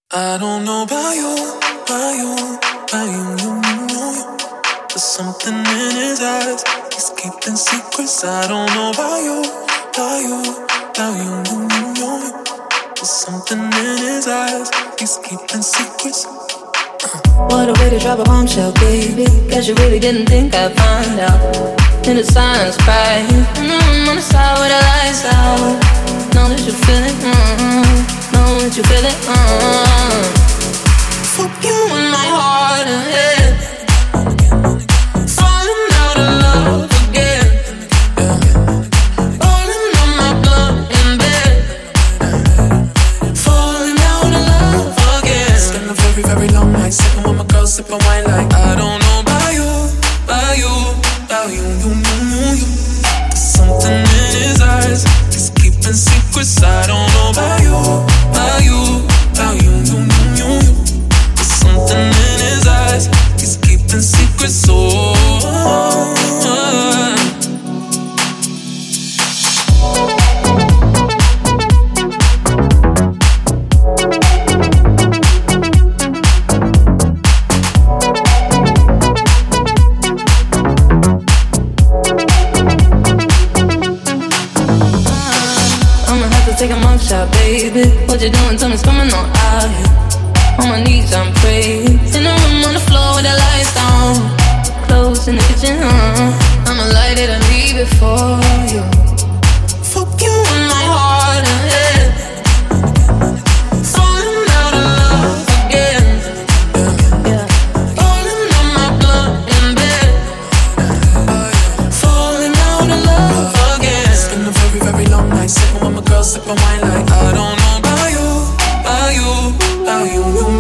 I don't know about you, about you, about you. There's something in his eyes, he's keeping secrets. I don't know about you, about you, about you. There's something in his eyes, he's keeping secrets. What a way to drop a bombshell, baby. Guess you really didn't think I'd find out. In the silence, crying. On the side with the lights out. Know that you feel it, know that you feel it, Fuck you in my heart and head. Falling out of love again. Rolling on my blood in bed. Falling out of love again. It's been a very, very long night, sipping with my girl, sipping wine like I don't know about you, about you, about you. There's something in his eyes, he's keeping secrets. I don't know about you, about you, about you. There's something in his eyes, he's keeping secrets. Oh. Take a mugshot, baby. What you doing? Tell me, it's coming on out here. On my knees, I'm praying. In the room on the floor with the lights down. Clothes in the kitchen, I'ma light it and leave it for you. Fuck you in my heart and head. Falling out of love again. Yeah. Falling on my blood in bed. Falling out of love again. It's been a very, very long night, sipping with my girl, sipping wine like I don't know about you, about you, about you.